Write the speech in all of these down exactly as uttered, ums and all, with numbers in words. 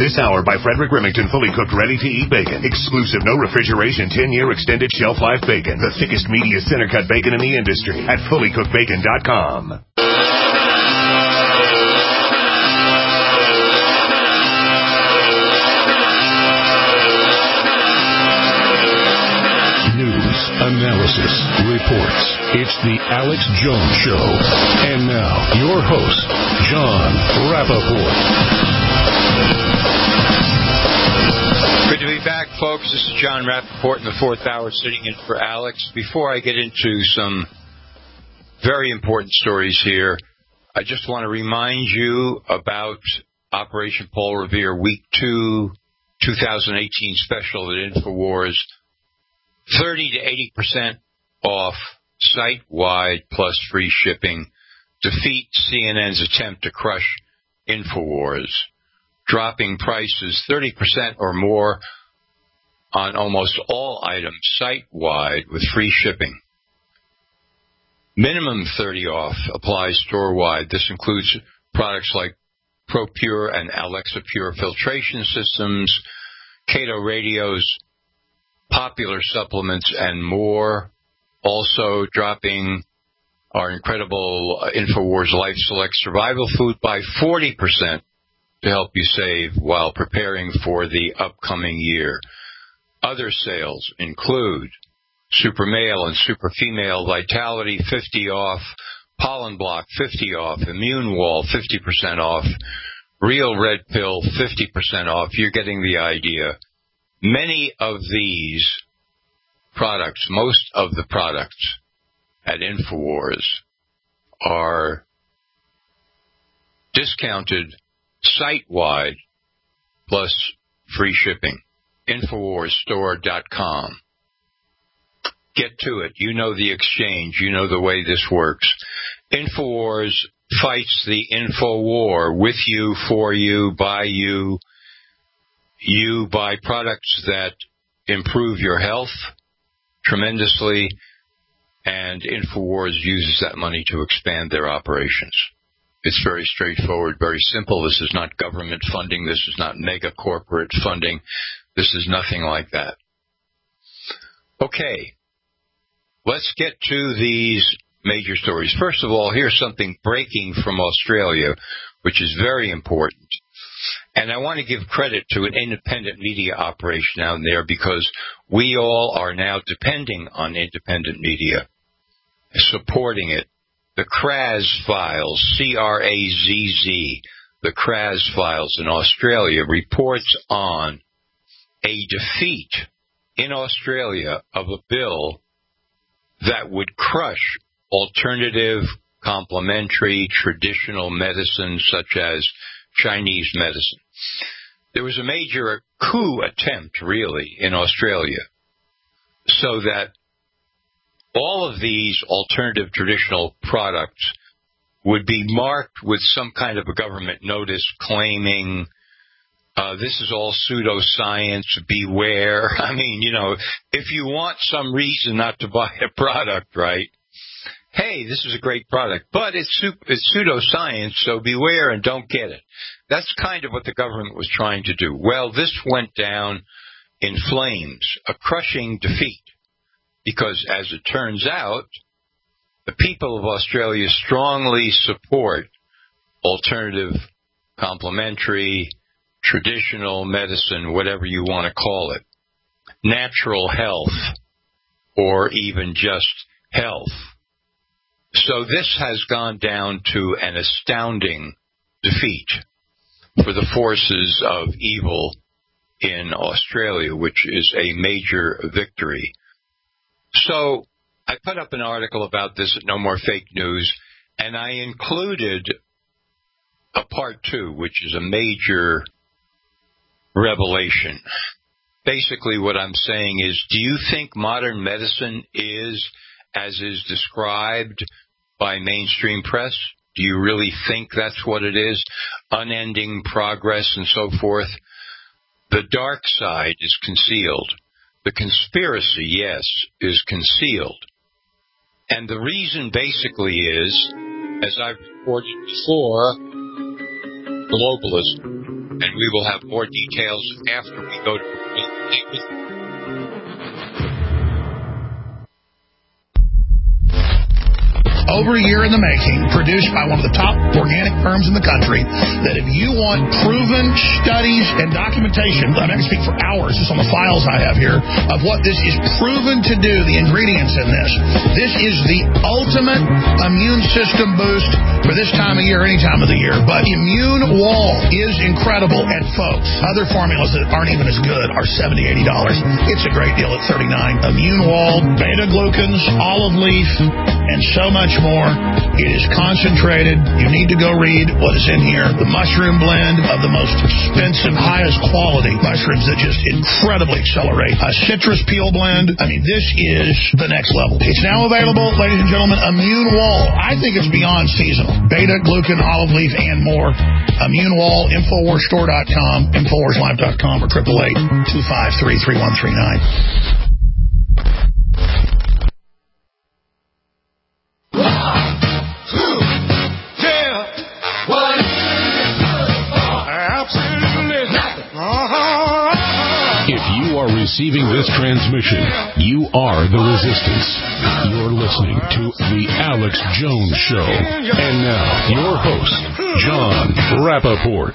This hour by Frederick Remington, fully cooked, ready-to-eat bacon. Exclusive, no refrigeration, ten-year extended shelf life bacon. The thickest, meatiest, center-cut bacon in the industry at fully cooked bacon dot com. Analysis, reports. It's the Alex Jones Show. And now, your host, John Rappaport. Good to be back, folks. This is John Rappaport in the fourth hour, sitting in for Alex. Before I get into some very important stories here, I just want to remind you about Operation Paul Revere Week two, twenty eighteen special at InfoWars. thirty to eighty percent off site-wide plus free shipping. Defeat C N N's attempt to crush InfoWars. Dropping prices thirty percent or more on almost all items site-wide with free shipping. Minimum thirty off applies store-wide. This includes products like ProPure and Alexa Pure filtration systems, Cato radios, popular supplements, and more. Also dropping our incredible InfoWars Life Select Survival Food by forty percent to help you save while preparing for the upcoming year. Other sales include Super Male and Super Female Vitality fifty off, Pollen Block fifty off, Immune Wall fifty percent off, Real Red Pill fifty percent off. You're getting the idea. Many of these products, most of the products at InfoWars are discounted site-wide plus free shipping. InfoWars Store dot com. Get to it. You know the exchange. You know the way this works. InfoWars fights the info war with you, for you, by you. You buy products that improve your health tremendously, and InfoWars uses that money to expand their operations. It's very straightforward, very simple. This is not government funding. This is not mega corporate funding. This is nothing like that. Okay, let's get to these major stories. First of all, here's something breaking from Australia, which is very important. And I want to give credit to an independent media operation out there because we all are now depending on independent media, supporting it. The Kraz Files, C R A Z Z, the Kraz Files in Australia, reports on a defeat in Australia of a bill that would crush alternative, complementary, traditional medicine such as Chinese medicine. There was a major coup attempt, really, in Australia, so that all of these alternative traditional products would be marked with some kind of a government notice claiming uh, this is all pseudoscience, beware. I mean, you know, if you want some reason not to buy a product, right? Hey, this is a great product, but it's, it's pseudoscience, so beware and don't get it. That's kind of what the government was trying to do. Well, this went down in flames, a crushing defeat, because as it turns out, the people of Australia strongly support alternative, complementary, traditional medicine, whatever you want to call it, natural health, or even just health. So this has gone down to an astounding defeat for the forces of evil in Australia, which is a major victory. So I put up an article about this at No More Fake News, and I included a part two, which is a major revelation. Basically what I'm saying is, do you think modern medicine is as is described by mainstream press? Do you really think that's what it is? Unending progress and so forth? The dark side is concealed. The conspiracy, yes, is concealed. And the reason basically is, as I've reported before, globalism. And we will have more details after we go to... Over a year in the making, produced by one of the top organic firms in the country, that if you want proven studies and documentation, I can speak for hours just on the files I have here, of what this is proven to do, the ingredients in this. This is the ultimate immune system boost for this time of year, any time of the year. But Immune Wall is incredible. And folks, other formulas that aren't even as good are seventy dollars, eighty dollars. It's a great deal at thirty-nine dollars. Immune Wall, beta-glucans, olive leaf, and so much more. It is concentrated. You need to go read what is in here. The mushroom blend of the most expensive, highest quality mushrooms that just incredibly accelerate. A citrus peel blend. I mean, this is the next level. It's now available, ladies and gentlemen. Immune Wall. I think it's beyond seasonal. Beta, glucan, olive leaf, and more. Immune Wall, Infowars Store dot com, Infowars Live dot com, or eight eight eight, two five three, three one three nine. If you are receiving this transmission, you are the resistance. You're listening to The Alex Jones Show. And now, your host, John Rappaport.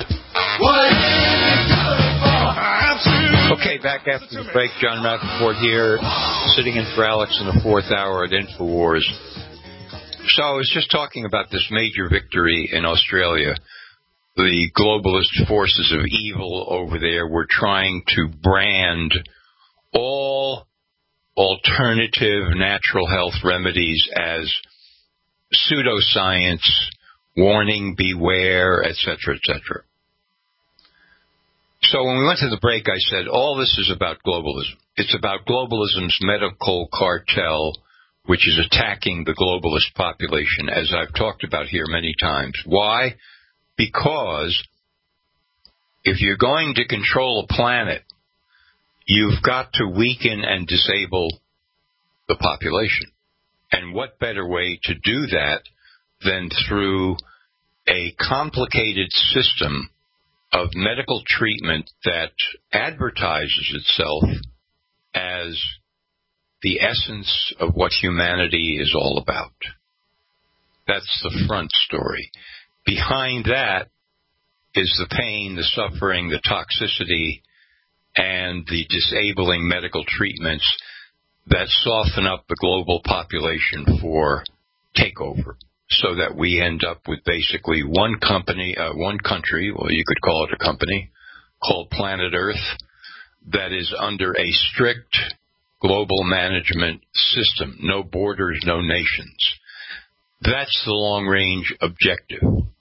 Okay, back after the break, John Rappaport here, sitting in for Alex in the fourth hour at InfoWars. So I was just talking about this major victory in Australia. The globalist forces of evil over there were trying to brand all alternative natural health remedies as pseudoscience, warning, beware, et cetera, et cetera. So when we went to the break, I said, all this is about globalism. It's about globalism's medical cartel, which is attacking the globalist population, as I've talked about here many times. Why? Because if you're going to control a planet, you've got to weaken and disable the population. And what better way to do that than through a complicated system of medical treatment that advertises itself as the essence of what humanity is all about. That's the front story. Behind that is the pain, the suffering, the toxicity, and the disabling medical treatments that soften up the global population for takeover, so that we end up with basically one company, uh, one country, well, you could call it a company, called Planet Earth, that is under a strict global management system. No borders, no nations. That's the long-range objective.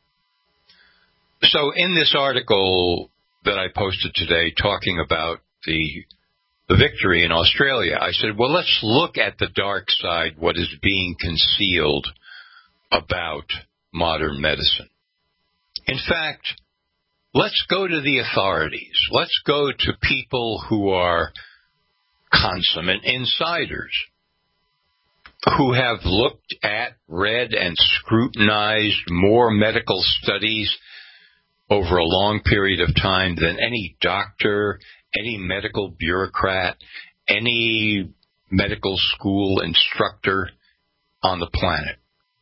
So in this article that I posted today talking about the the victory in Australia, I said, well, let's look at the dark side, what is being concealed about modern medicine. In fact, let's go to the authorities. Let's go to people who are consummate insiders, who have looked at, read, and scrutinized more medical studies over a long period of time than any doctor, any medical bureaucrat, any medical school instructor on the planet.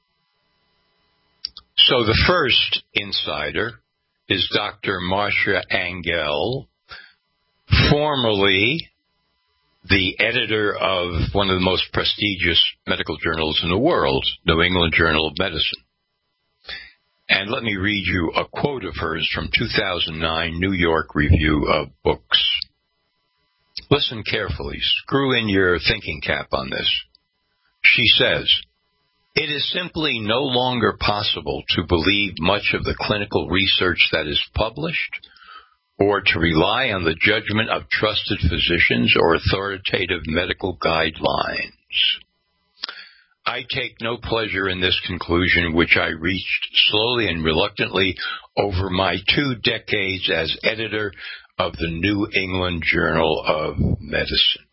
So the first insider is Doctor Marcia Angell, formerly the editor of one of the most prestigious medical journals in the world, New England Journal of Medicine. And let me read you a quote of hers from two thousand nine New York Review of Books. Listen carefully. Screw in your thinking cap on this. She says, "It is simply no longer possible to believe much of the clinical research that is published, or to rely on the judgment of trusted physicians or authoritative medical guidelines. I take no pleasure in this conclusion, which I reached slowly and reluctantly over my two decades as editor of the New England Journal of Medicine."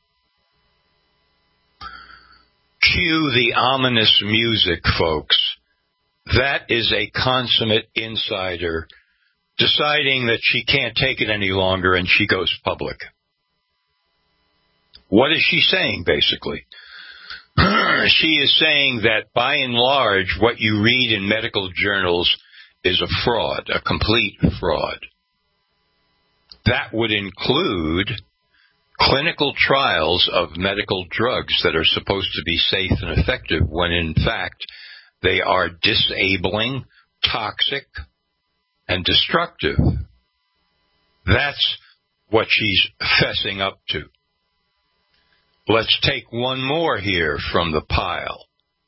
Cue the ominous music, folks. That is a consummate insider deciding that she can't take it any longer, and she goes public. What is she saying, basically? She is saying that, by and large, what you read in medical journals is a fraud, a complete fraud. That would include clinical trials of medical drugs that are supposed to be safe and effective when, in fact, they are disabling, toxic, and destructive. That's what she's fessing up to. Let's take one more here from the pile.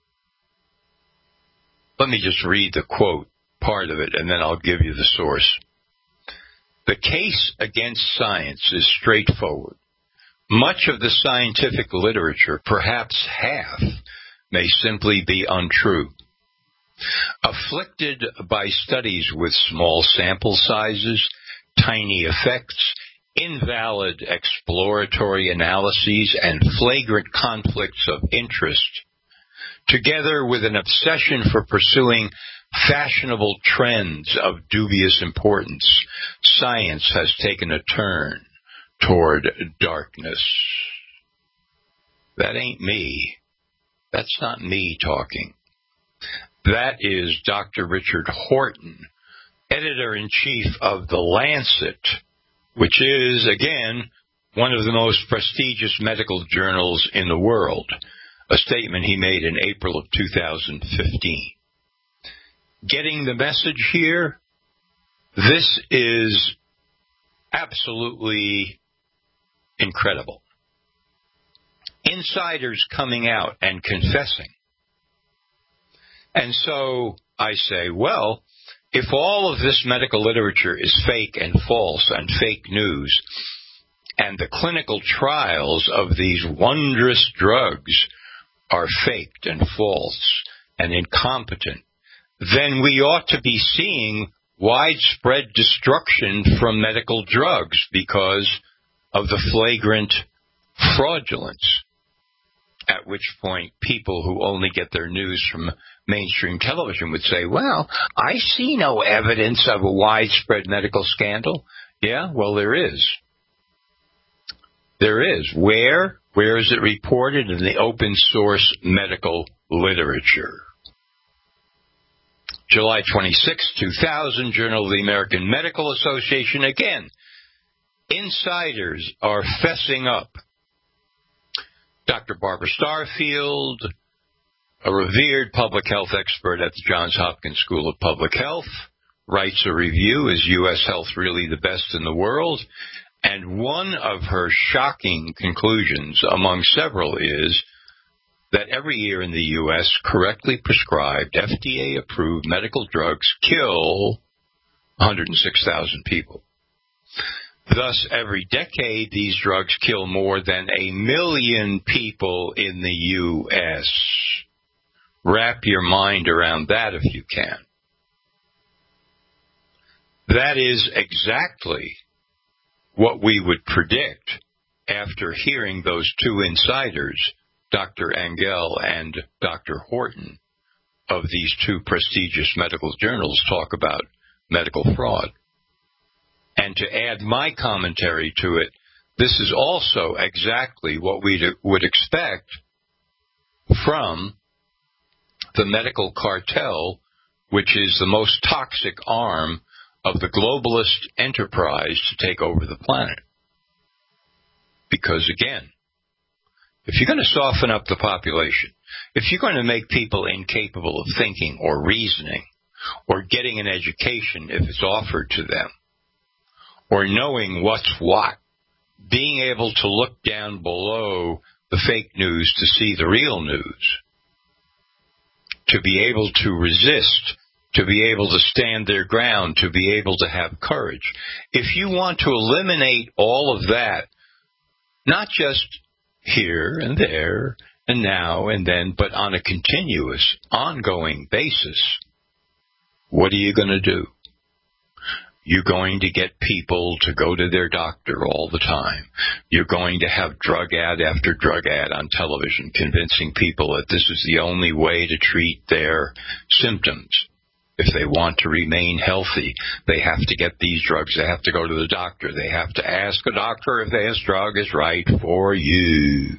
Let me just read the quote, part of it, and then I'll give you the source. The case against science is straightforward. Much of the scientific literature, perhaps half, may simply be untrue. Afflicted by studies with small sample sizes, tiny effects, invalid exploratory analyses, and flagrant conflicts of interest, together with an obsession for pursuing fashionable trends of dubious importance, science has taken a turn toward darkness. That ain't me. That's not me talking. That is Doctor Richard Horton, editor-in-chief of The Lancet, which is, again, one of the most prestigious medical journals in the world, a statement he made in April of two thousand fifteen. Getting the message here? This is absolutely incredible. Insiders coming out and confessing. And so I say, well, if all of this medical literature is fake and false and fake news, and the clinical trials of these wondrous drugs are faked and false and incompetent, then we ought to be seeing widespread destruction from medical drugs because of the flagrant fraudulence. At which point, people who only get their news from mainstream television would say, well, I see no evidence of a widespread medical scandal. Yeah, well, there is. There is. Where? Where is it reported? In the open source medical literature. July twenty-sixth, two thousand, Journal of the American Medical Association. Again, insiders are fessing up. Doctor Barbara Starfield, a revered public health expert at the Johns Hopkins School of Public Health, writes a review, Is U S Health Really the Best in the World? And one of her shocking conclusions, among several, is that every year in the U S, correctly prescribed, F D A-approved medical drugs kill one hundred six thousand people. Thus, every decade, these drugs kill more than a million people in the U S Wrap your mind around that if you can. That is exactly what we would predict after hearing those two insiders, Doctor Engel and Doctor Horton, of these two prestigious medical journals, talk about medical fraud. And to add my commentary to it, this is also exactly what we would expect from the medical cartel, which is the most toxic arm of the globalist enterprise to take over the planet. Because, again, if you're going to soften up the population, if you're going to make people incapable of thinking or reasoning or getting an education if it's offered to them, or knowing what's what, being able to look down below the fake news to see the real news, to be able to resist, to be able to stand their ground, to be able to have courage. If you want to eliminate all of that, not just here and there and now and then, but on a continuous, ongoing basis, what are you going to do? You're going to get people to go to their doctor all the time. You're going to have drug ad after drug ad on television convincing people that this is the only way to treat their symptoms. If they want to remain healthy, they have to get these drugs. They have to go to the doctor. They have to ask a doctor if this drug is right for you.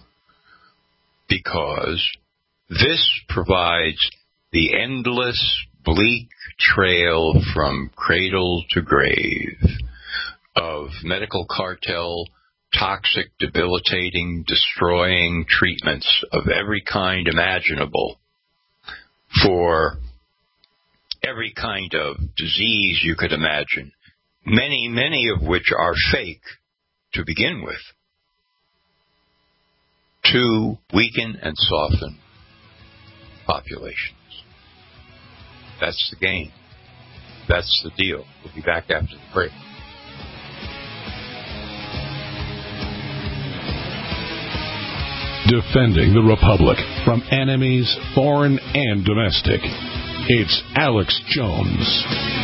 Because this provides the endless, bleak trail from cradle to grave of medical cartel, toxic, debilitating, destroying treatments of every kind imaginable for every kind of disease you could imagine, many, many of which are fake to begin with, to weaken and soften populations. That's the game. That's the deal. We'll be back after the break. Defending the Republic from enemies, foreign and domestic. It's Alex Jones.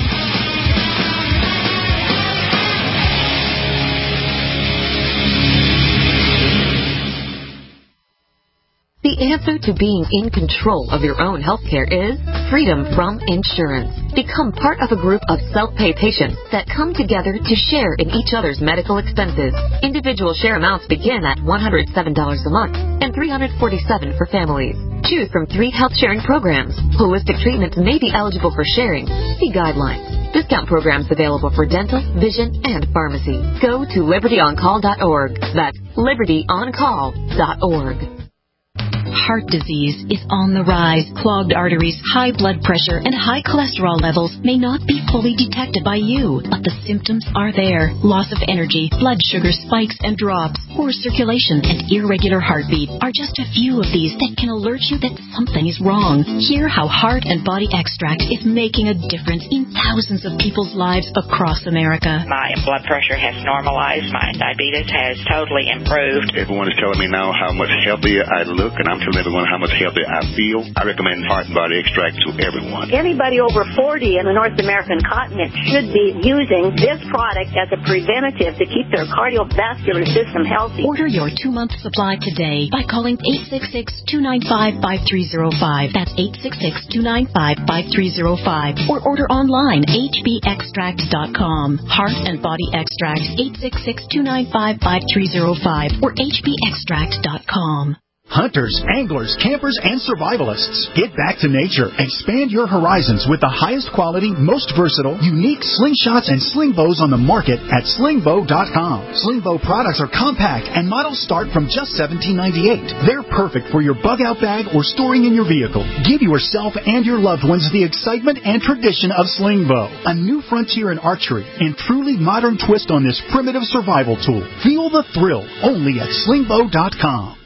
The answer to being in control of your own healthcare is freedom from insurance. Become part of a group of self-pay patients that come together to share in each other's medical expenses. Individual share amounts begin at one hundred seven dollars a month and three hundred forty-seven dollars for families. Choose from three health sharing programs. Holistic treatments may be eligible for sharing. See guidelines. Discount programs available for dental, vision, and pharmacy. Go to liberty on call dot org. That's liberty on call dot org. Heart disease is on the rise. Clogged arteries, high blood pressure, and high cholesterol levels may not be fully detected by you, but the symptoms are there. Loss of energy, blood sugar spikes and drops, poor circulation, and irregular heartbeat are just a few of these that can alert you that something is wrong. Hear how Heart and Body Extract is making a difference in thousands of people's lives across America. My blood pressure has normalized. My diabetes has totally improved. Everyone is telling me now how much healthier I look, and I'm telling everyone how much healthier I feel. I recommend Heart and Body Extract to everyone. Anybody over forty in the North American continent should be using this product as a preventative to keep their cardiovascular system healthy. Order your two-month supply today by calling eight six six, two nine five, five three zero five. That's eight six six, two nine five, five three zero five. Or order online, h b extract dot com. Heart and Body Extract, eight six six, two nine five, five three zero five or h b extract dot com. Hunters, anglers, campers, and survivalists. Get back to nature. Expand your horizons with the highest quality, most versatile, unique slingshots and sling bows on the market at sling bow dot com. Sling bow products are compact and models start from just seventeen ninety-eight. They're perfect for your bug-out bag or storing in your vehicle. Give yourself and your loved ones the excitement and tradition of sling bow, a new frontier in archery and truly modern twist on this primitive survival tool. Feel the thrill only at sling bow dot com.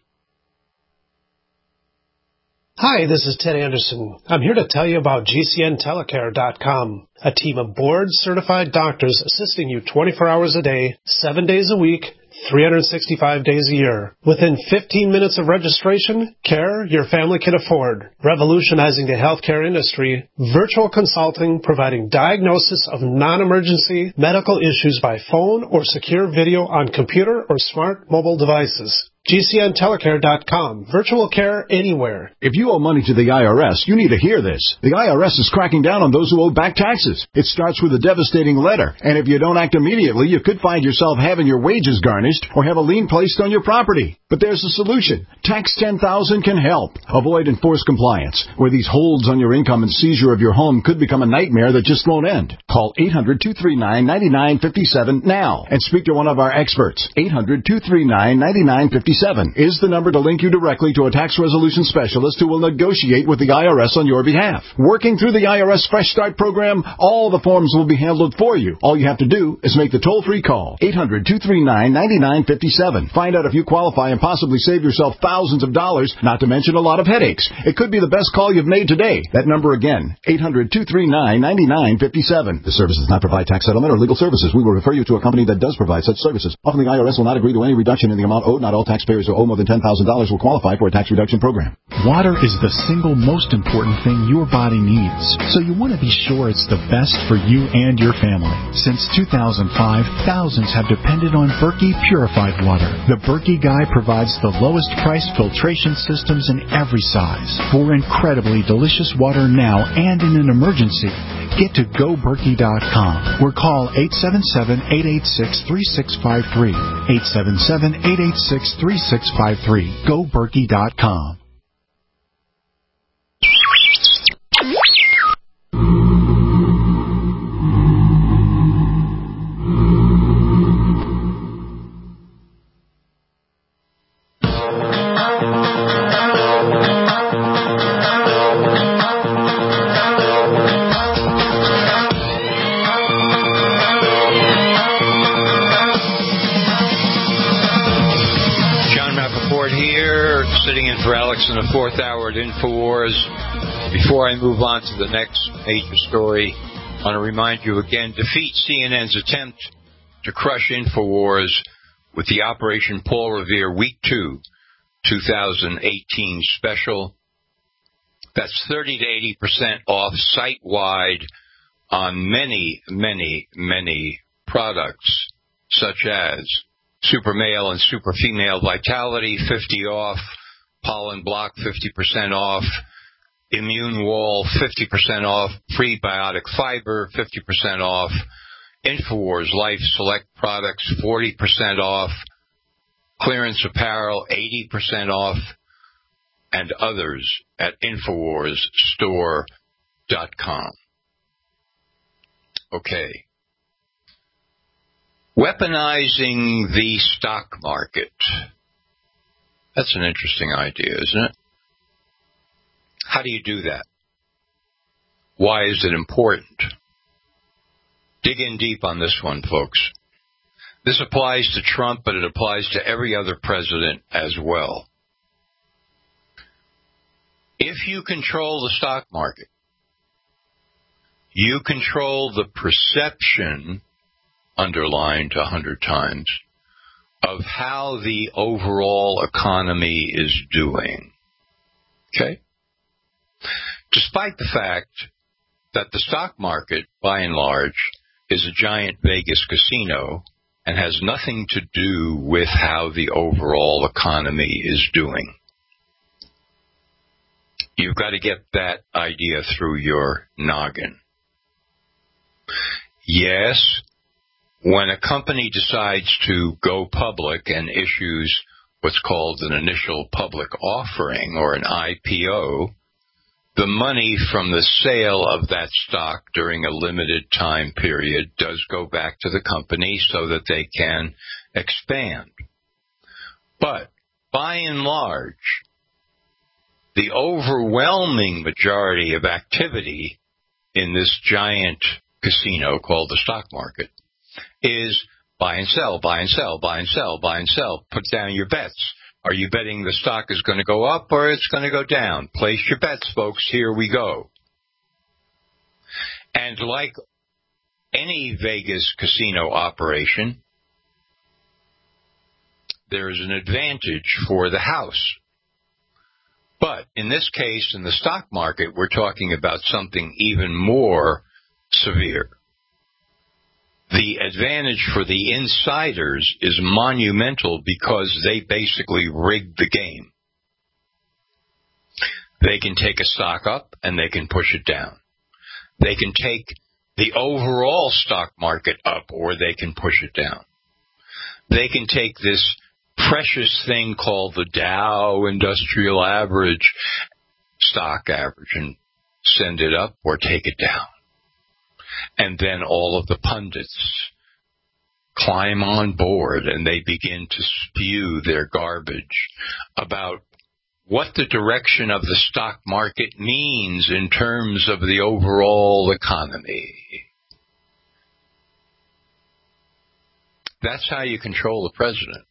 Hi, this is Ted Anderson. I'm here to tell you about G C N telecare dot com, a team of board-certified doctors assisting you twenty-four hours a day, seven days a week, three hundred sixty-five days a year. Within fifteen minutes of registration, care your family can afford. Revolutionizing the healthcare industry, virtual consulting providing diagnosis of non-emergency medical issues by phone or secure video on computer or smart mobile devices. G C N telecare dot com. Virtual care anywhere. If you owe money to the I R S, you need to hear this. The I R S is cracking down on those who owe back taxes. It starts with a devastating letter, and if you don't act immediately, you could find yourself having your wages garnished or have a lien placed on your property. But there's a solution. Tax ten thousand can help. Avoid enforced compliance, where these holds on your income and seizure of your home could become a nightmare that just won't end. Call eight hundred, two three nine, nine nine five seven now and speak to one of our experts. eight hundred, two three nine, nine nine five seven is the number to link you directly to a tax resolution specialist who will negotiate with the I R S on your behalf. Working through the I R S Fresh Start program, all the forms will be handled for you. All you have to do is make the toll-free call. eight hundred, two three nine, nine nine five seven. Find out if you qualify and possibly save yourself thousands of dollars, not to mention a lot of headaches. It could be the best call you've made today. That number again, eight hundred, two three nine, nine nine five seven. This service does not provide tax settlement or legal services. We will refer you to a company that does provide such services. Often the I R S will not agree to any reduction in the amount owed. Not all tax taxpayers who owe more than ten thousand dollars will qualify for a tax reduction program. Water is the single most important thing your body needs, so you want to be sure it's the best for you and your family. Since two thousand five, thousands have depended on Berkey purified water. The Berkey Guy provides the lowest price filtration systems in every size for incredibly delicious water now and in an emergency. Get to go berkey dot com or call eight seven seven, eight eight six, three six five three. eight seven seven, eight eight six, three six five three. go berkey dot com. For Alex in the fourth hour at InfoWars. Before I move on to the next major story, I want to remind you again, defeat C N N's attempt to crush InfoWars with the Operation Paul Revere Week two, twenty eighteen special. That's thirty to eighty percent off site-wide on many, many, many products, such as Super Male and Super Female Vitality, fifty off. Pollen Block, fifty percent off. Immune Wall, fifty percent off. Prebiotic Fiber, fifty percent off. InfoWars Life Select products, forty percent off. Clearance Apparel, eighty percent off. And others at InfoWars Store dot com. Okay. Weaponizing the stock market. That's an interesting idea, isn't it? How do you do that? Why is it important? Dig in deep on this one, folks. This applies to Trump, but it applies to every other president as well. If you control the stock market, you control the perception, underlined a hundred times, of how the overall economy is doing. Okay? Despite the fact that the stock market, by and large, is a giant Vegas casino and has nothing to do with how the overall economy is doing. You've got to get that idea through your noggin. Yes, when a company decides to go public and issues what's called an initial public offering or an I P O, the money from the sale of that stock during a limited time period does go back to the company so that they can expand. But by and large, the overwhelming majority of activity in this giant casino called the stock market is buy and sell, buy and sell, buy and sell, buy and sell. Put down your bets. Are you betting the stock is going to go up or it's going to go down? Place your bets, folks. Here we go. And like any Vegas casino operation, there is an advantage for the house. But in this case, in the stock market, we're talking about something even more severe. The advantage for the insiders is monumental because they basically rigged the game. They can take a stock up and they can push it down. They can take the overall stock market up or they can push it down. They can take this precious thing called the Dow Industrial Average, stock average, and send it up or take it down. And then all of the pundits climb on board and they begin to spew their garbage about what the direction of the stock market means in terms of the overall economy. That's how you control the president.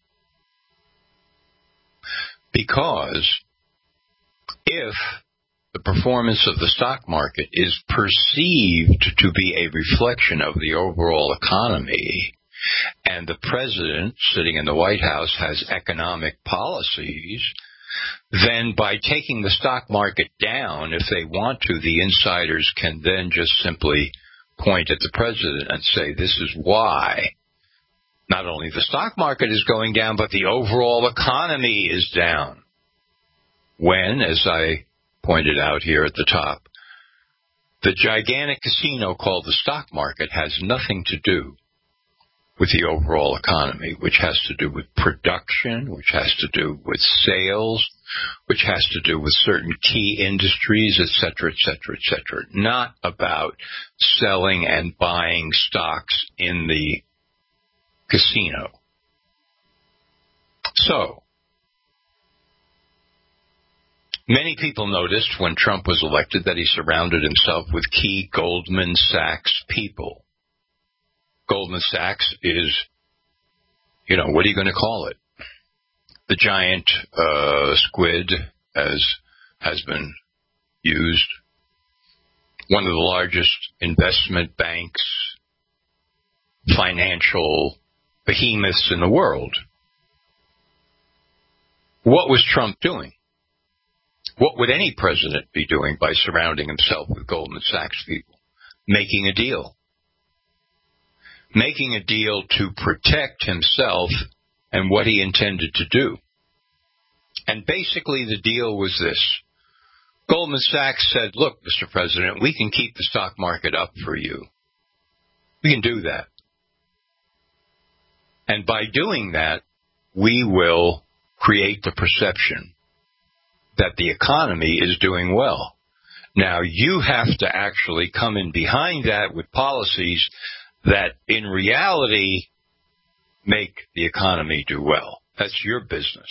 Because if the performance of the stock market is perceived to be a reflection of the overall economy, and the president sitting in the White House has economic policies, then by taking the stock market down, if they want to, the insiders can then just simply point at the president and say, this is why not only the stock market is going down, but the overall economy is down. When, as I pointed out here at the top, the gigantic casino called the stock market has nothing to do with the overall economy, which has to do with production, which has to do with sales, which has to do with certain key industries, et cetera, et cetera, et cetera. Not about selling and buying stocks in the casino. So, many people noticed when Trump was elected that he surrounded himself with key Goldman Sachs people. Goldman Sachs is, you know, what are you going to call it? The giant uh, squid, as has been used. One of the largest investment banks, financial behemoths in the world. What was Trump doing? What would any president be doing by surrounding himself with Goldman Sachs people? Making a deal. Making a deal to protect himself and what he intended to do. And basically the deal was this. Goldman Sachs said, look, Mister President, we can keep the stock market up for you. We can do that. And by doing that, we will create the perception that the economy is doing well. Now, you have to actually come in behind that with policies that in reality make the economy do well. That's your business.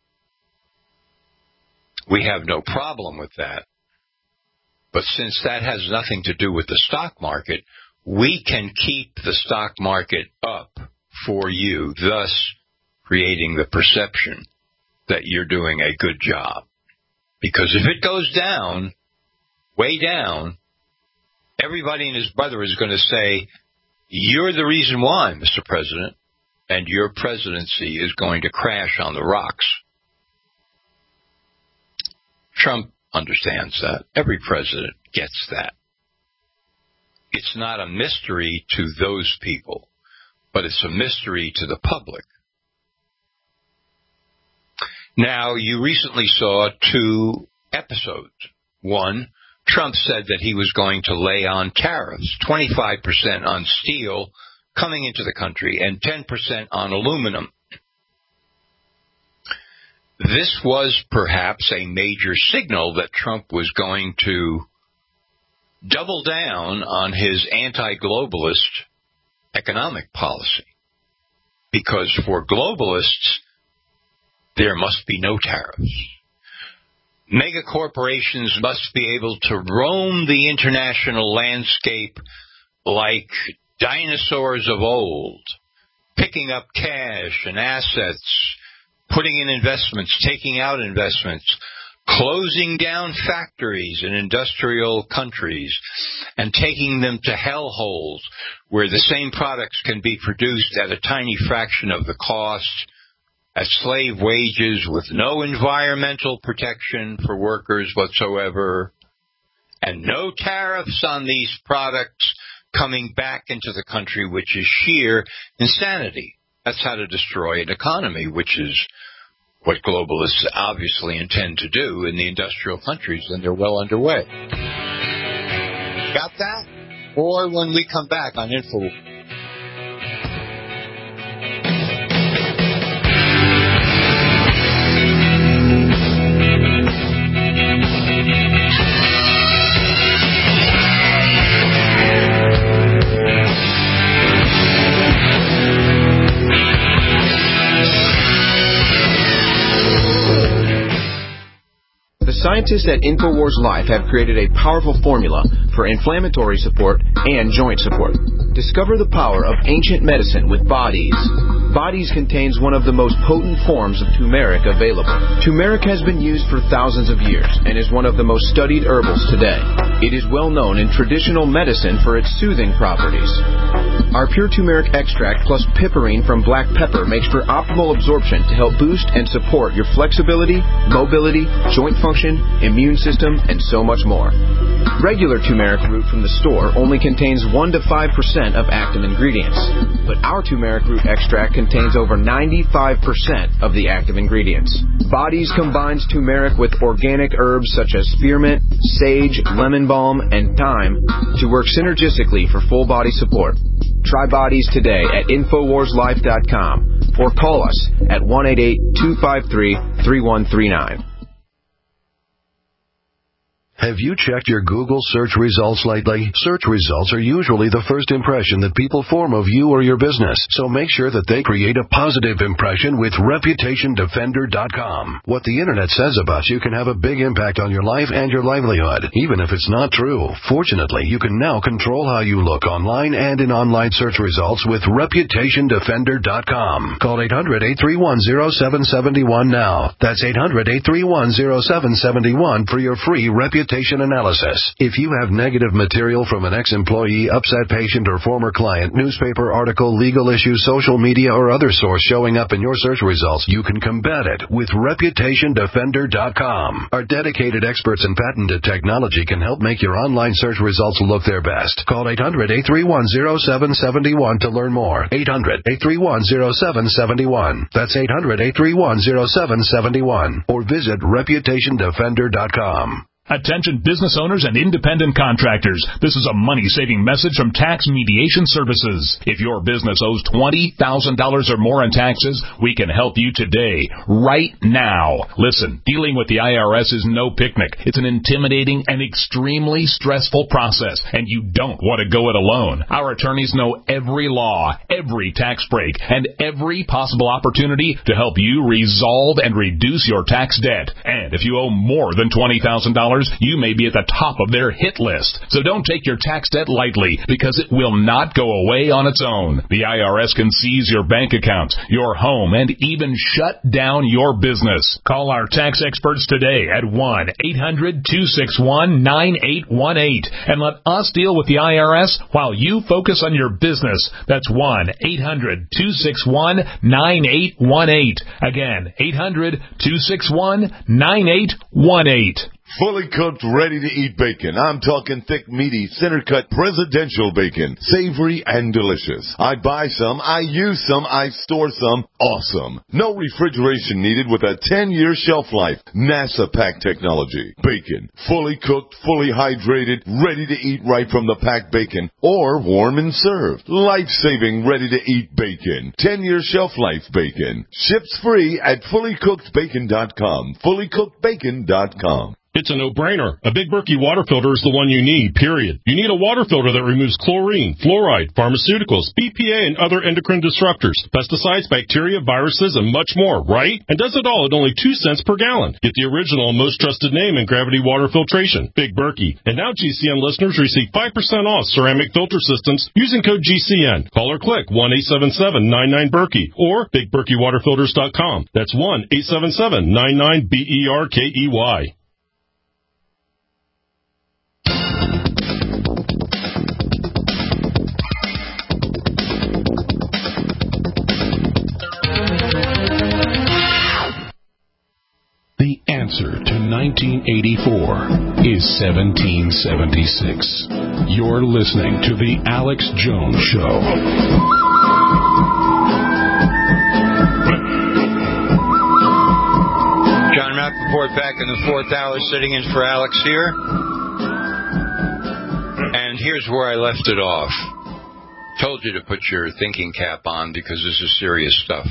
We have no problem with that. But since that has nothing to do with the stock market, we can keep the stock market up for you, thus creating the perception that you're doing a good job. Because if it goes down, way down, everybody and his brother is going to say, you're the reason why, Mister President, and your presidency is going to crash on the rocks. Trump understands that. Every president gets that. It's not a mystery to those people, but it's a mystery to the public. Now, you recently saw two episodes. One, Trump said that he was going to lay on tariffs, twenty-five percent on steel coming into the country and ten percent on aluminum. This was perhaps a major signal that Trump was going to double down on his anti-globalist economic policy. Because for globalists, there must be no tariffs. Mega corporations must be able to roam the international landscape like dinosaurs of old, picking up cash and assets, putting in investments, taking out investments, closing down factories in industrial countries, and taking them to hellholes where the same products can be produced at a tiny fraction of the cost, at slave wages with no environmental protection for workers whatsoever, and no tariffs on these products coming back into the country, which is sheer insanity. That's how to destroy an economy, which is what globalists obviously intend to do in the industrial countries, and they're well underway. Got that? Or when we come back on Info. Scientists at InfoWars Life have created a powerful formula for inflammatory support and joint support. Discover the power of ancient medicine with Bodies. Bodies contains one of the most potent forms of turmeric available. Turmeric has been used for thousands of years and is one of the most studied herbals today. It is well known in traditional medicine for its soothing properties. Our pure turmeric extract plus piperine from black pepper makes for optimal absorption to help boost and support your flexibility, mobility, joint function, immune system, and so much more. Regular turmeric root from the store only contains one to five percent of active ingredients, but our turmeric root extract contains over ninety-five percent of the active ingredients. Bodies combines turmeric with organic herbs such as spearmint, sage, lemon balm, and thyme to work synergistically for full body support. Try Bodies today at Infowars Life dot com or call us at one eight eight, two five three, three one three nine. Have you checked your Google search results lately? Search results are usually the first impression that people form of you or your business, so make sure that they create a positive impression with Reputation Defender dot com. What the Internet says about you can have a big impact on your life and your livelihood, even if it's not true. Fortunately, you can now control how you look online and in online search results with Reputation Defender dot com. Call eight hundred, eight three one, zero seven seven one now. That's eight hundred, eight three one, zero seven seven one for your free Reputation analysis. If you have negative material from an ex-employee, upset patient, or former client, newspaper article, legal issue, social media, or other source showing up in your search results, you can combat it with Reputation Defender dot com. Our dedicated experts in patented technology can help make your online search results look their best. Call eight hundred, eight three one, zero seven seven one to learn more. eight hundred, eight three one, zero seven seven one. That's eight hundred, eight three one, zero seven seven one. Or visit Reputation Defender dot com. Attention business owners and independent contractors. This is a money-saving message from Tax Mediation Services. If your business owes twenty thousand dollars or more in taxes, we can help you today, right now. Listen, dealing with the I R S is no picnic. It's an intimidating and extremely stressful process, and you don't want to go it alone. Our attorneys know every law, every tax break, and every possible opportunity to help you resolve and reduce your tax debt. And if you owe more than twenty thousand dollars, you may be at the top of their hit list. So don't take your tax debt lightly, because it will not go away on its own. The I R S can seize your bank accounts, your home, and even shut down your business. Call our tax experts today at one eight hundred, two six one, nine eight one eight and let us deal with the I R S while you focus on your business. That's one eight hundred, two six one, nine eight one eight. Again, eight hundred, two six one, nine eight one eight. Fully cooked, ready-to-eat bacon. I'm talking thick, meaty, center-cut presidential bacon. Savory and delicious. I buy some, I use some, I store some. Awesome. No refrigeration needed with a ten-year shelf life. NASA pack technology. Bacon. Fully cooked, fully hydrated, ready to eat right from the packed bacon. Or warm and served. Life-saving, ready-to-eat bacon. ten-year shelf life bacon. Ships free at fully cooked bacon dot com. fully cooked bacon dot com. It's a no-brainer. A Big Berkey water filter is the one you need, period. You need a water filter that removes chlorine, fluoride, pharmaceuticals, B P A, and other endocrine disruptors, pesticides, bacteria, viruses, and much more, right? And does it all at only two cents per gallon. Get the original and most trusted name in gravity water filtration, Big Berkey. And now G C N listeners receive five percent off ceramic filter systems using code G C N. Call or click one eight seven seven, nine nine, Berkey or big berkey water filters dot com. That's one eight seven seven, nine nine, B E R K E Y. The answer to nineteen eighty-four is seventeen seventy-six. You're listening to The Alex Jones Show. John Rappaport back in the fourth hour, sitting in for Alex here. And here's where I left it off. Told you to put your thinking cap on because this is serious stuff.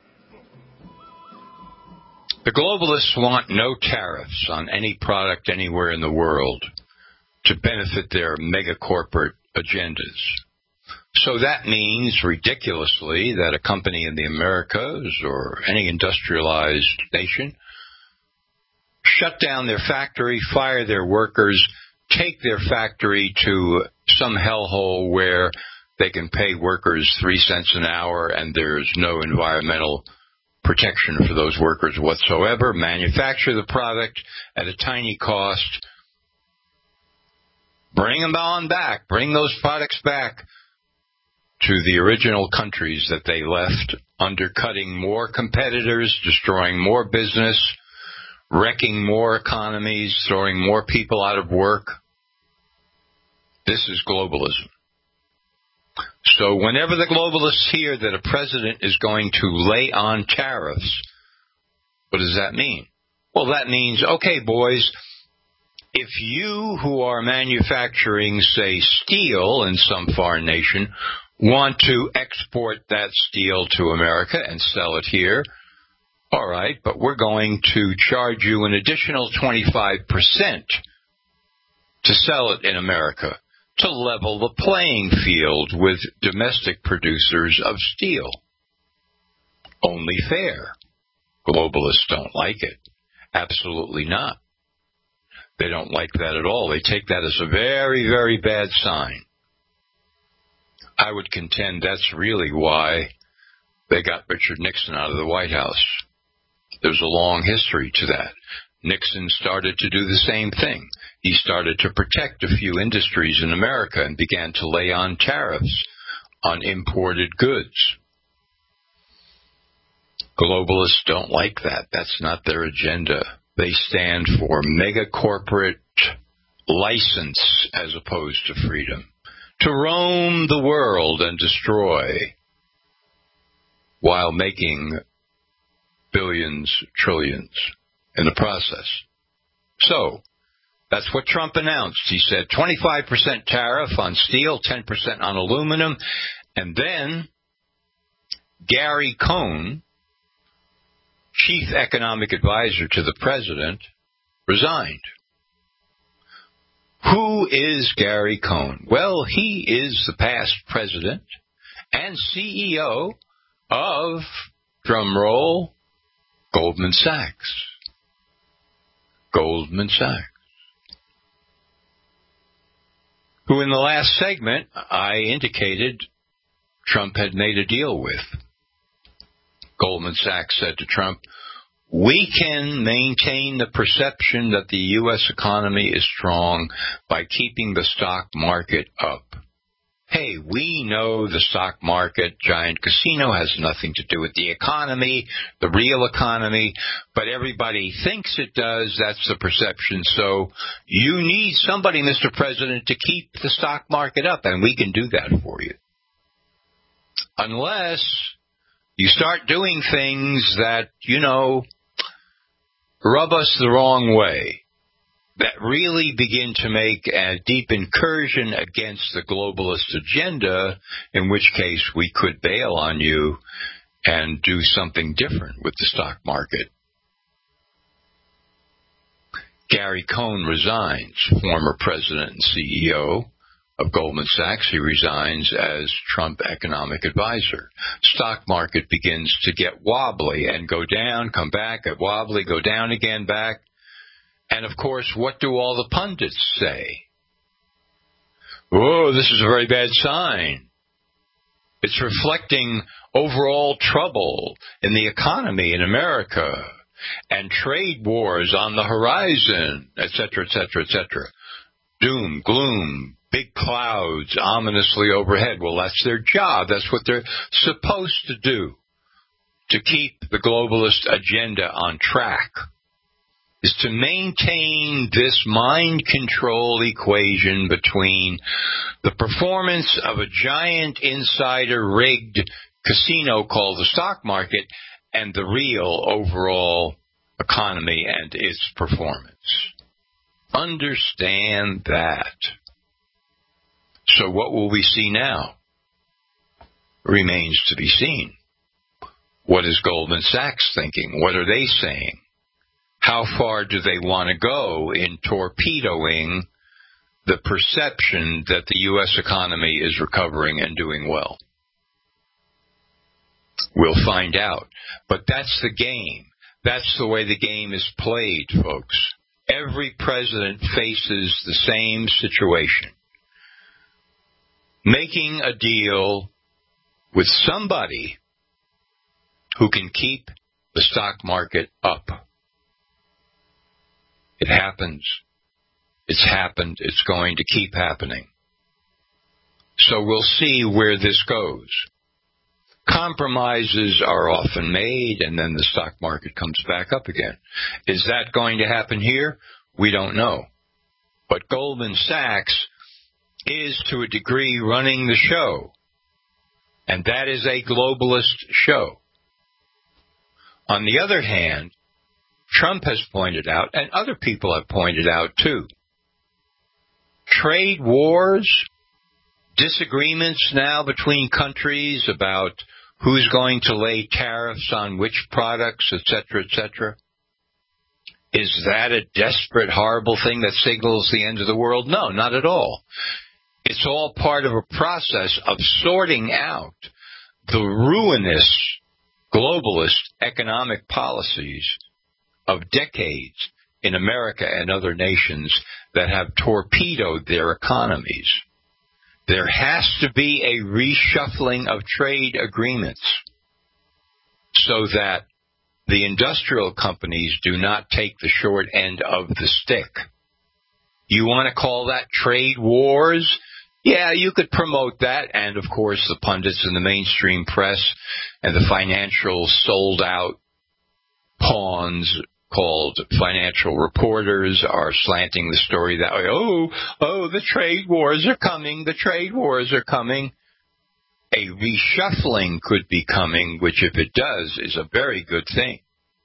The globalists want no tariffs on any product anywhere in the world to benefit their mega corporate agendas. So that means, ridiculously, that a company in the Americas or any industrialized nation shut down their factory, fire their workers, take their factory to some hellhole where they can pay workers three cents an hour and there's no environmental protection for those workers whatsoever, manufacture the product at a tiny cost, bring them on back, bring those products back to the original countries that they left, undercutting more competitors, destroying more business, wrecking more economies, throwing more people out of work. This is globalism. So whenever the globalists hear that a president is going to lay on tariffs, what does that mean? Well, that means, okay, boys, if you who are manufacturing, say, steel in some foreign nation want to export that steel to America and sell it here, all right, but we're going to charge you an additional twenty-five percent to sell it in America to level the playing field with domestic producers of steel. Only fair. Globalists don't like it. Absolutely not. They don't like that at all. They take that as a very, very bad sign. I would contend that's really why they got Richard Nixon out of the White House. There's a long history to that. Nixon started to do the same thing. He started to protect a few industries in America and began to lay on tariffs on imported goods. Globalists don't like that. That's not their agenda. They stand for mega corporate license as opposed to freedom, to roam the world and destroy while making billions, trillions in the process. So, that's what Trump announced. He said twenty-five percent tariff on steel, ten percent on aluminum, and then Gary Cohn, chief economic advisor to the president, resigned. Who is Gary Cohn? Well, he is the past president and C E O of, drumroll, Goldman Sachs. Goldman Sachs. Who in the last segment I indicated Trump had made a deal with. Goldman Sachs said to Trump, we can maintain the perception that the U S economy is strong by keeping the stock market up. Hey, we know the stock market, giant casino, has nothing to do with the economy, the real economy, but everybody thinks it does. That's the perception. So you need somebody, Mister President, to keep the stock market up, and we can do that for you. Unless you start doing things that, you know, rub us the wrong way, that really begin to make a deep incursion against the globalist agenda, in which case we could bail on you and do something different with the stock market. Gary Cohn resigns, former president and C E O of Goldman Sachs. He resigns as Trump economic advisor. Stock market begins to get wobbly and go down, come back, get wobbly, go down again, back. And, of course, what do all the pundits say? Oh, this is a very bad sign. It's reflecting overall trouble in the economy in America and trade wars on the horizon, et cetera, et cetera, et cetera. Doom, gloom, big clouds ominously overhead. Well, that's their job. That's what they're supposed to do to keep the globalist agenda on track, is to maintain this mind control equation between the performance of a giant insider rigged casino called the stock market and the real overall economy and its performance. Understand that. So what will we see now? Remains to be seen. What is Goldman Sachs thinking? What are they saying? How far do they want to go in torpedoing the perception that the U S economy is recovering and doing well? We'll find out. But that's the game. That's the way the game is played, folks. Every president faces the same situation. Making a deal with somebody who can keep the stock market up. It happens. It's happened. It's going to keep happening. So we'll see where this goes. Compromises are often made, and then the stock market comes back up again. Is that going to happen here? We don't know. But Goldman Sachs is, to a degree, running the show. And that is a globalist show. On the other hand, Trump has pointed out, and other people have pointed out too, trade wars, disagreements now between countries about who's going to lay tariffs on which products, et cetera, et cetera. Is that a desperate, horrible thing that signals the end of the world? No, not at all. It's all part of a process of sorting out the ruinous globalist economic policies of decades in America and other nations that have torpedoed their economies. There has to be a reshuffling of trade agreements so that the industrial companies do not take the short end of the stick. You want to call that trade wars? Yeah, you could promote that, and of course the pundits in the mainstream press and the financial sold-out pawns called financial reporters are slanting the story that way. Oh, oh, the trade wars are coming, the trade wars are coming. A reshuffling could be coming, which if it does is a very good thing.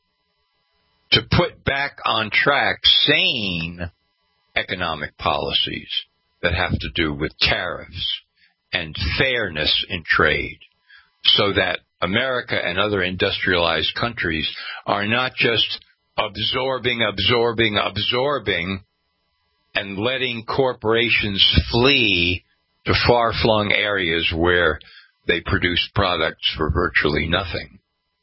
To put back on track sane economic policies that have to do with tariffs and fairness in trade, so that America and other industrialized countries are not just absorbing, absorbing, absorbing, and letting corporations flee to far-flung areas where they produce products for virtually nothing.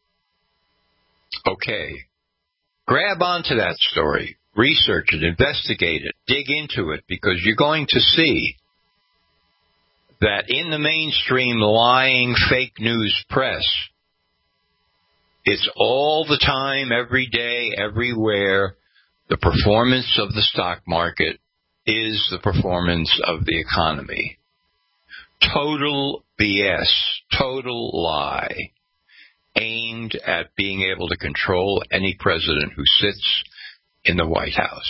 Okay. Grab onto that story. Research it, investigate it, dig into it, because you're going to see that in the mainstream lying fake news press, it's all the time, every day, everywhere, the performance of the stock market is the performance of the economy. Total B S, total lie, aimed at being able to control any president who sits in the White House.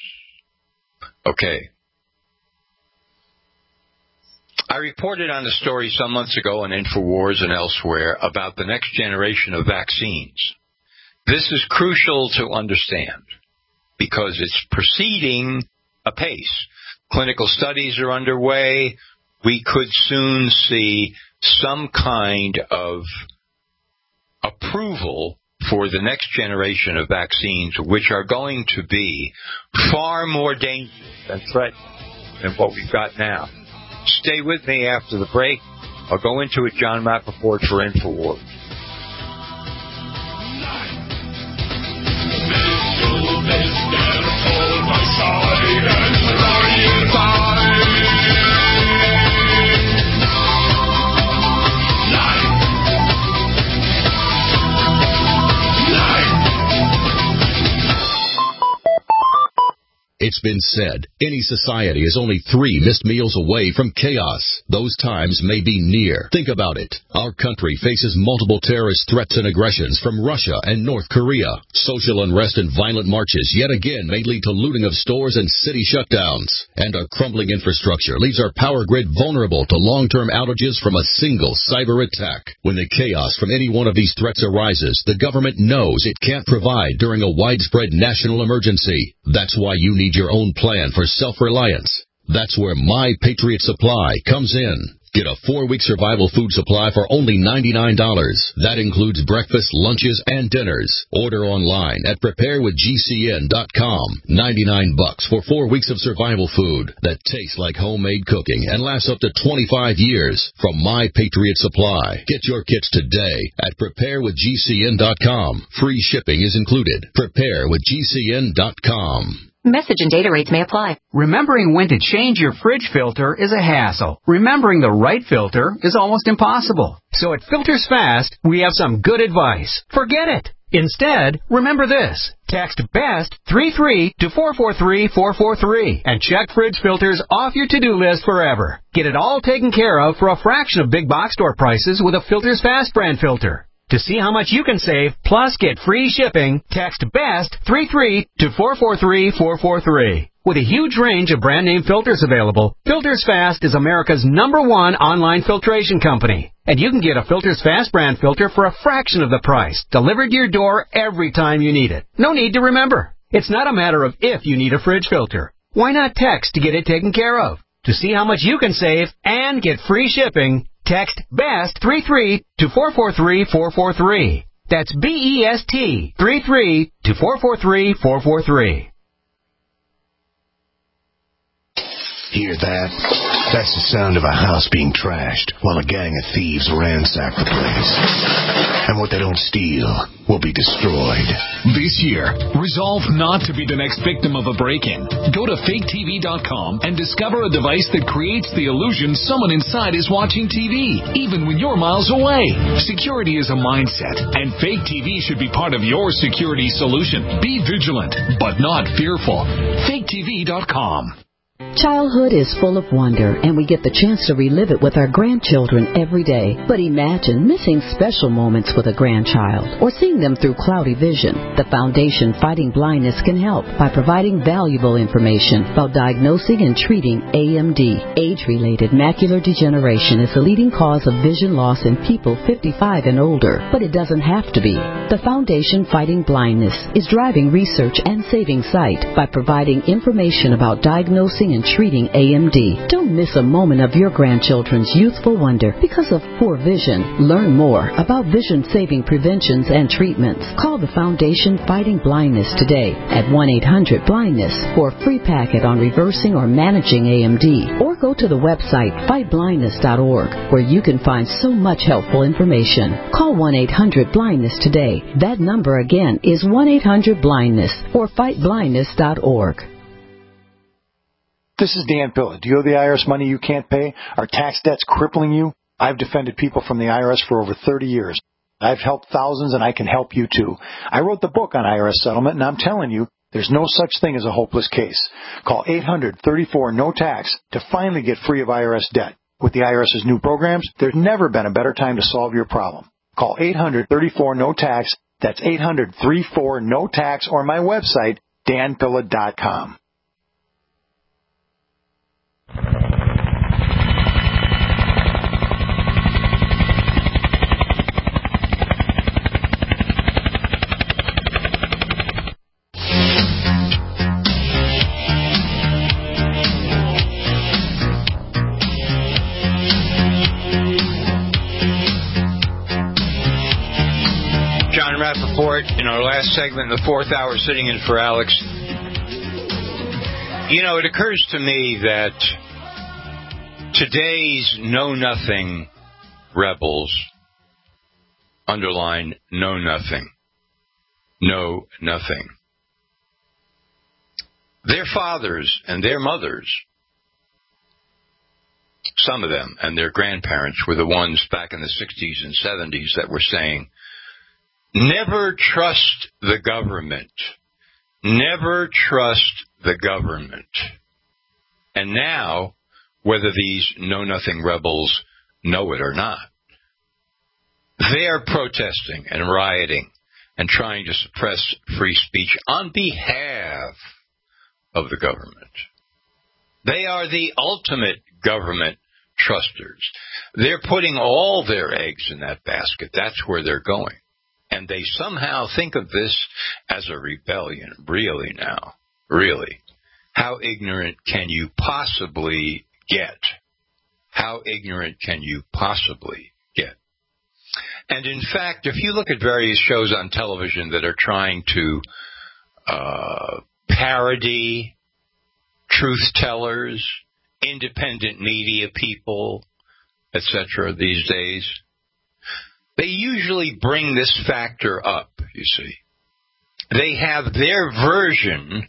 Okay. I reported on a story some months ago on InfoWars and elsewhere about the next generation of vaccines. This is crucial to understand because it's proceeding apace. Clinical studies are underway. We could soon see some kind of approval for the next generation of vaccines, which are going to be far more dangerous and threatening than what we've got now. Stay with me after the break. I'll go into it, John Rappaport for InfoWars. It's been said, any society is only three missed meals away from chaos. Those times may be near. Think about it. Our country faces multiple terrorist threats and aggressions from Russia and North Korea. Social unrest and violent marches yet again may lead to looting of stores and city shutdowns. And our crumbling infrastructure leaves our power grid vulnerable to long-term outages from a single cyber attack. When the chaos from any one of these threats arises, the government knows it can't provide during a widespread national emergency. That's why you need your own plan for self-reliance. That's where My Patriot Supply comes in. Get a four-week survival food supply for only ninety-nine dollars. That includes breakfast, lunches, and dinners. Order online at prepare with G C N dot com. ninety-nine bucks for four weeks of survival food that tastes like homemade cooking and lasts up to twenty-five years from My Patriot Supply. Get your kits today at prepare with G C N dot com. Free shipping is included. prepare with G C N dot com. Message and data rates may apply. Remembering when to change your fridge filter is a hassle. Remembering the right filter is almost impossible. So at Filters Fast, we have some good advice. Forget it. Instead, remember this. Text BEST three three to four four three four four three and check fridge filters off your to-do list forever. Get it all taken care of for a fraction of big box store prices with a Filters Fast brand filter. To see how much you can save, plus get free shipping, text BEST three three to four four three four four three. With a huge range of brand name filters available, Filters Fast is America's number one online filtration company. And you can get a Filters Fast brand filter for a fraction of the price, delivered to your door every time you need it. No need to remember. It's not a matter of if you need a fridge filter. Why not text to get it taken care of? To see how much you can save and get free shipping, text BEST three three to four four three four four three. That's B E S T three three to four four three four four three. Hear that? That's the sound of a house being trashed while a gang of thieves ransack the place. And what they don't steal will be destroyed. This year, resolve not to be the next victim of a break-in. Go to fake T V dot com and discover a device that creates the illusion someone inside is watching T V, even when you're miles away. Security is a mindset, and Fake T V should be part of your security solution. Be vigilant, but not fearful. fake T V dot com. Childhood is full of wonder, and we get the chance to relive it with our grandchildren every day. But imagine missing special moments with a grandchild or seeing them through cloudy vision. The Foundation Fighting Blindness can help by providing valuable information about diagnosing and treating A M D. Age-related macular degeneration is the leading cause of vision loss in people fifty-five and older, but it doesn't have to be. The Foundation Fighting Blindness is driving research and saving sight by providing information about diagnosing and treating A M D. Don't miss a moment of your grandchildren's youthful wonder because of poor vision. Learn more about vision-saving preventions and treatments. Call the Foundation Fighting Blindness today at one eight hundred blindness for a free packet on reversing or managing A M D. Or go to the website fight blindness dot org where you can find so much helpful information. Call one eight hundred blindness today. That number again is one eight hundred blindness or fight blindness dot org. This is Dan Pilla. Do you owe the I R S money you can't pay? Are tax debts crippling you? I've defended people from the I R S for over thirty years. I've helped thousands, and I can help you too. I wrote the book on I R S settlement, and I'm telling you, there's no such thing as a hopeless case. Call eight hundred thirty-four no tax to finally get free of I R S debt. With the IRS's new programs, there's never been a better time to solve your problem. Call eight hundred thirty-four no tax. That's eight hundred thirty-four no tax, or my website, dan pilla dot com. John Rappaport, in our last segment, the fourth hour, sitting in for Alex. You know, it occurs to me that today's know-nothing rebels, underline know nothing, know nothing. Their fathers and their mothers, some of them, and their grandparents were the ones back in the sixties and seventies that were saying, never trust the government. Never trust the government. And now, whether these know-nothing rebels know it or not, they are protesting and rioting and trying to suppress free speech on behalf of the government. They are the ultimate government trusters. They're putting all their eggs in that basket. That's where they're going. And they somehow think of this as a rebellion. Really now? Really? How ignorant can you possibly get? How ignorant can you possibly get? And in fact, if you look at various shows on television that are trying to uh, parody truth tellers, independent media people, et cetera these days, they usually bring this factor up, you see. They have their version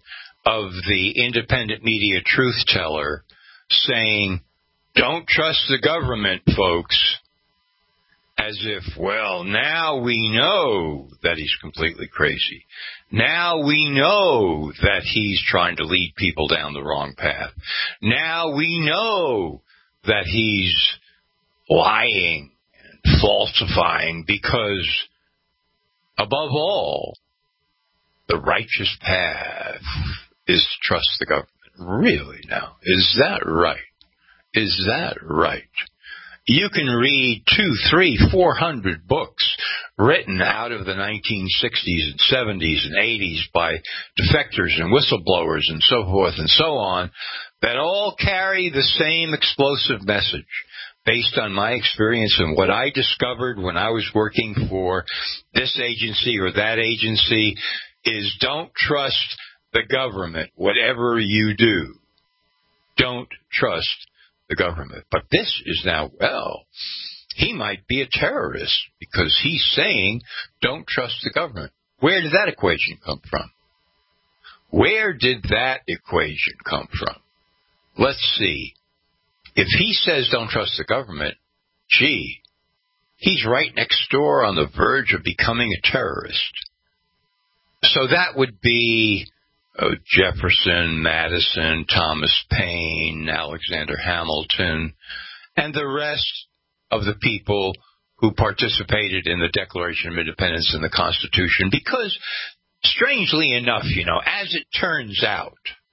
of the independent media truth teller saying, don't trust the government, folks, as if, well, now we know that he's completely crazy. Now we know that he's trying to lead people down the wrong path. Now we know that he's lying and falsifying because, above all, the righteous path is to trust the government. Really now? Is that right? Is that right? You can read two, three, four hundred books written out of the nineteen sixties and seventies and eighties by defectors and whistleblowers and so forth and so on that all carry the same explosive message based on my experience and what I discovered when I was working for this agency or that agency is don't trust the government, whatever you do. Don't trust the government. But this is now, well, he might be a terrorist because he's saying don't trust the government. Where did that equation come from? Where did that equation come from? Let's see. If he says don't trust the government, gee, he's right next door on the verge of becoming a terrorist. So that would be Oh, Jefferson, Madison, Thomas Paine, Alexander Hamilton, and the rest of the people who participated in the Declaration of Independence and the Constitution. Because, strangely enough, you know, as it turns out,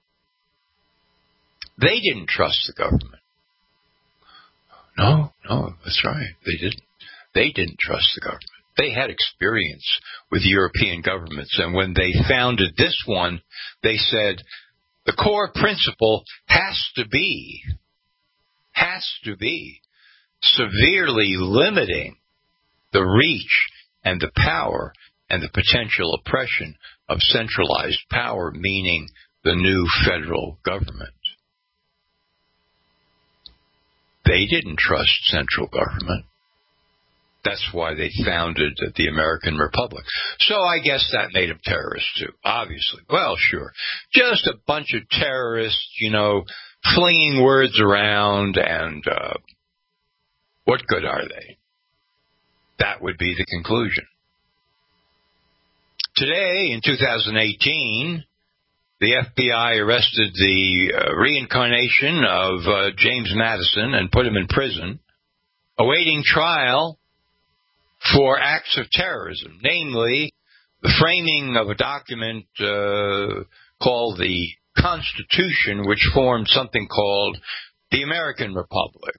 they didn't trust the government. No, no, that's right. They didn't. They didn't trust the government. They had experience with European governments, and when they founded this one, they said the core principle has to be, has to be severely limiting the reach and the power and the potential oppression of centralized power, meaning the new federal government. They didn't trust central government. That's why they founded the American Republic. So I guess that made them terrorists, too, obviously. Well, sure. Just a bunch of terrorists, you know, flinging words around, and uh, what good are they? That would be the conclusion. Today, in two thousand eighteen, the F B I arrested the uh, reincarnation of uh, James Madison and put him in prison, awaiting trial for acts of terrorism, namely the framing of a document uh, called the Constitution, which formed something called the American Republic.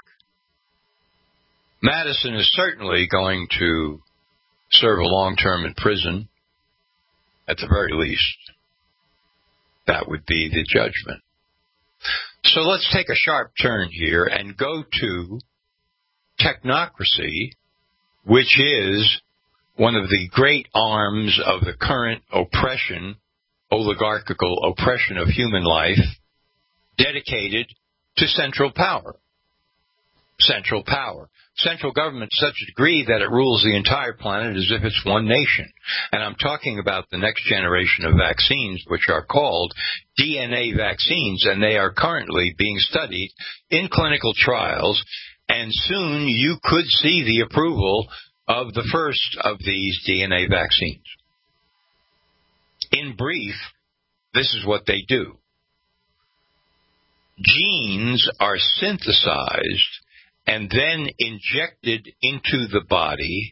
Madison is certainly going to serve a long term in prison, at the very least. That would be the judgment. So let's take a sharp turn here and go to technocracy, which is one of the great arms of the current oppression, oligarchical oppression of human life, dedicated to central power. Central power. Central government to such a degree that it rules the entire planet as if it's one nation. And I'm talking about the next generation of vaccines, which are called D N A vaccines, and they are currently being studied in clinical trials. And soon you could see the approval of the first of these D N A vaccines. In brief, this is what they do. Genes are synthesized and then injected into the body,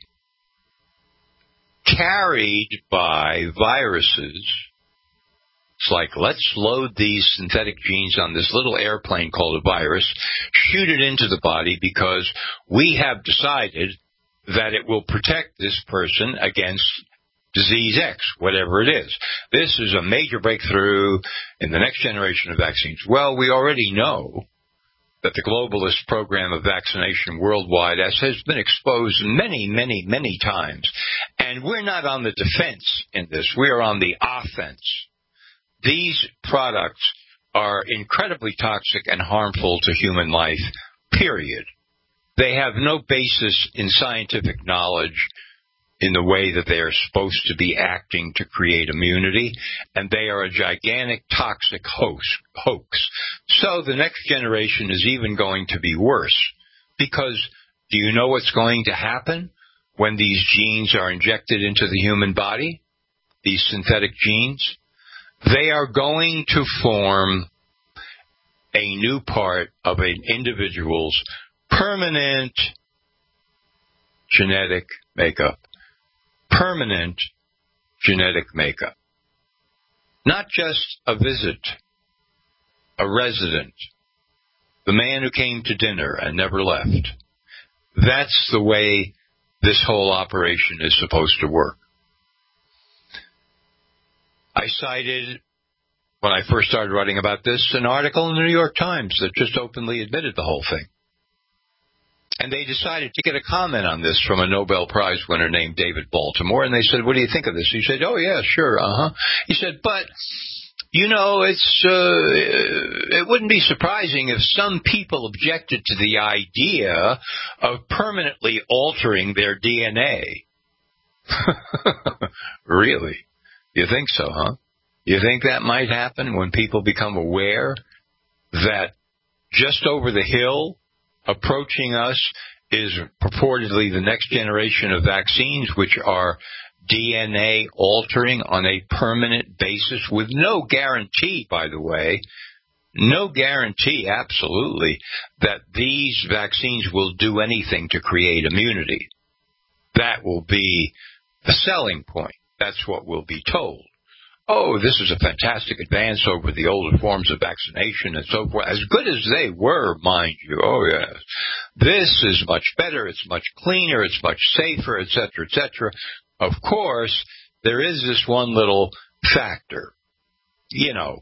carried by viruses. It's like, let's load these synthetic genes on this little airplane called a virus, shoot it into the body because we have decided that it will protect this person against disease X, whatever it is. This is a major breakthrough in the next generation of vaccines. Well, we already know that the globalist program of vaccination worldwide, as has been exposed many, many, many times, and we're not on the defense in this, we are on the offense. These products are incredibly toxic and harmful to human life, period. They have no basis in scientific knowledge. in the way that they are supposed to be acting to create immunity, and they are a gigantic toxic hoax. hoax. So the next generation is even going to be worse, because do you know what's going to happen when these genes are injected into the human body, these synthetic genes? They are going to form a new part of an individual's permanent genetic makeup. Permanent genetic makeup. Not just a visit, a resident, the man who came to dinner and never left. That's the way this whole operation is supposed to work. I cited, when I first started writing about this, an article in the New York Times that just openly admitted the whole thing. And they decided to get a comment on this from a Nobel Prize winner named David Baltimore. And they said, what do you think of this? He said, oh, yeah, sure, uh-huh. He said, but, you know, it's uh, it wouldn't be surprising if some people objected to the idea of permanently altering their D N A. Really? You think so, huh? You think that might happen when people become aware that just over the hill, approaching us, is purportedly the next generation of vaccines, which are D N A altering on a permanent basis with no guarantee, by the way, no guarantee, absolutely, that these vaccines will do anything to create immunity. That will be the selling point. That's what we'll be told. Oh, this is a fantastic advance over the older forms of vaccination and so forth. As good as they were, mind you. Oh, yes. This is much better. It's much cleaner. It's much safer, et cetera, et cetera. Of course, there is this one little factor. You know,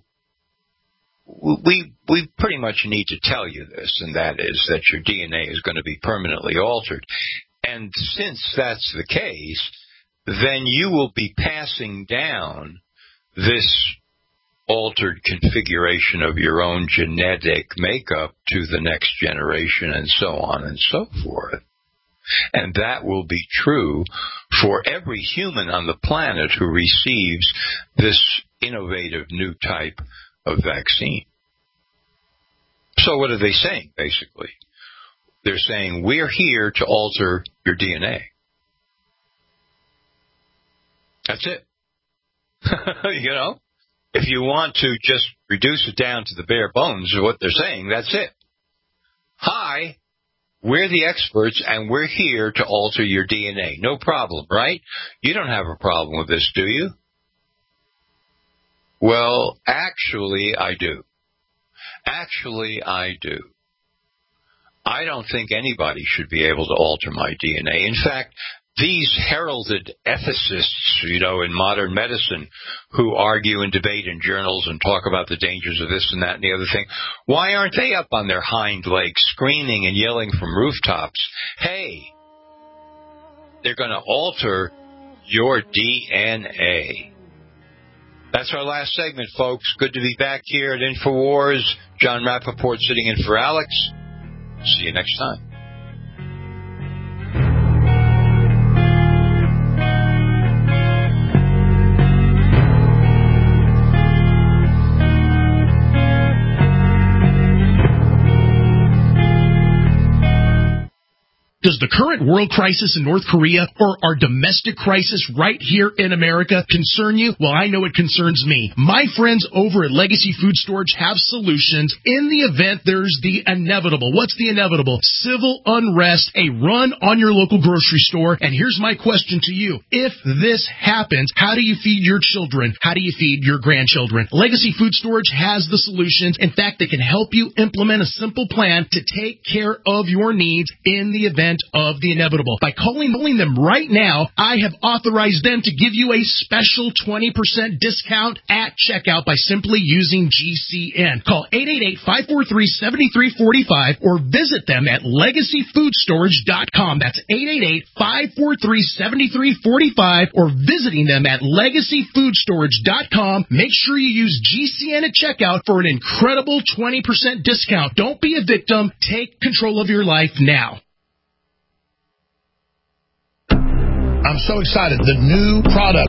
we we pretty much need to tell you this, and that is that your D N A is going to be permanently altered. And since that's the case, then you will be passing down this altered configuration of your own genetic makeup to the next generation, and so on and so forth. And that will be true for every human on the planet who receives this innovative new type of vaccine. So what are they saying, basically? They're saying, we're here to alter your D N A. That's it. You know, if you want to just reduce it down to the bare bones of what they're saying, that's it. Hi, we're the experts, and we're here to alter your D N A. No problem, right? You don't have a problem with this, do you? Well, actually, I do. Actually, I do. I don't think anybody should be able to alter my D N A. In fact, these heralded ethicists, you know, in modern medicine, who argue and debate in journals and talk about the dangers of this and that and the other thing, why aren't they up on their hind legs screaming and yelling from rooftops, hey, they're going to alter your D N A? That's our last segment, folks. Good to be back here at InfoWars. John Rappaport sitting in for Alex. See you next time. Does the current world crisis in North Korea or our domestic crisis right here in America concern you? Well, I know it concerns me. My friends over at Legacy Food Storage have solutions in the event there's the inevitable. What's the inevitable? Civil unrest, a run on your local grocery store. And here's my question to you. If this happens, how do you feed your children? How do you feed your grandchildren? Legacy Food Storage has the solutions. In fact, they can help you implement a simple plan to take care of your needs in the event of the inevitable. By calling, calling them right now, I have authorized them to give you a special twenty percent discount at checkout by simply using G C N. Call eight eight eight, five four three, seven three four five or visit them at legacy food storage dot com. That's eight eight eight, five four three, seven three four five or visiting them at legacy food storage dot com. Make sure you use G C N at checkout for an incredible twenty percent discount. Don't be a victim. Take control of your life now. I'm so excited. The new product